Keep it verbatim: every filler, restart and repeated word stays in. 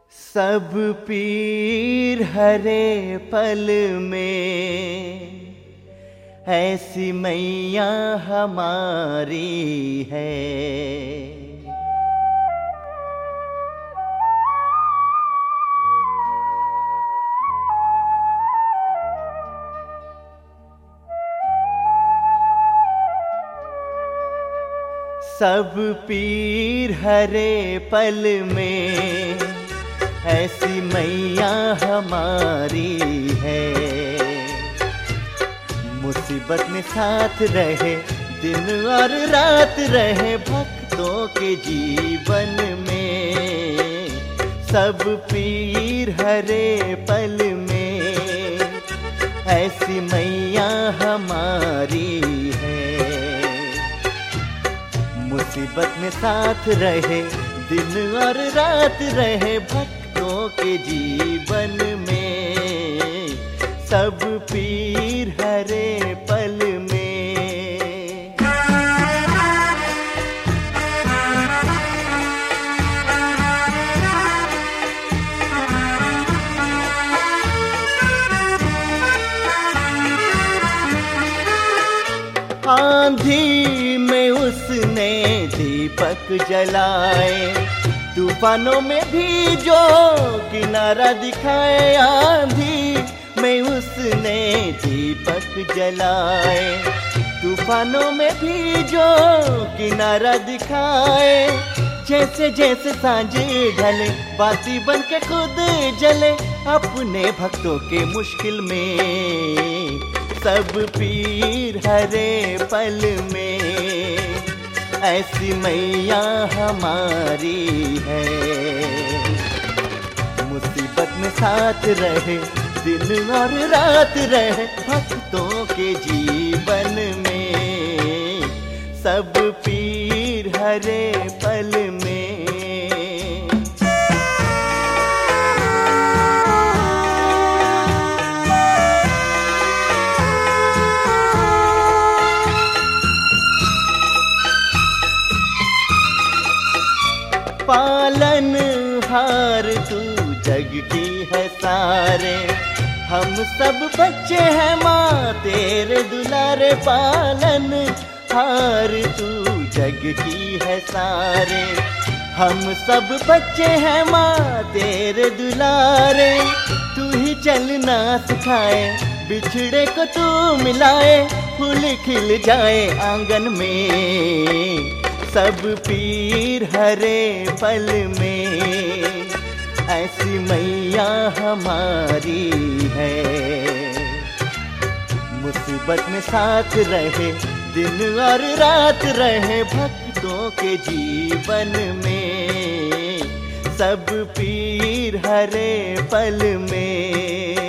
सब पीर हरे पल में ऐसी मैया हमारी है। सब पीर हरे पल में ऐसी मैया हमारी है। मुसीबत में साथ रहे दिन और रात रहे भक्तों के जीवन में। सब पीर हरे पल में ऐसी मैया हमारी है। मुसीबत में साथ रहे दिन और रात रहे भक्तों के जीवन में। सब पीर हरे पल में। आंधी में उसने दीपक जलाए, तूफानों में भी जो किनारा दिखाए। आंधी में उसने दीपक जलाए, तूफानों में भी जो किनारा दिखाए। जैसे जैसे सांझ ढले बाती बन के खुद जले अपने भक्तों के मुश्किल में। सब पीर हरे पल में ऐसी मैया हमारी है। मुसीबत में साथ रहे दिन और रात रहे भक्तों के जीवन में। सब पीर हरे पल में। पालन हार तू जग की है सारे, हम सब बच्चे हैं माँ तेरे दुलारे। पालन हार तू जग की है सारे, हम सब बच्चे हैं माँ तेरे दुलारे। तू ही चलना सिखाए बिछड़े को तू मिलाए, फूल खिल जाए आंगन में। सब पीर हरे पल में ऐसी मैया हमारी है। मुसीबत में साथ रहे दिन और रात रहे भक्तों के जीवन में। सब पीर हरे पल में।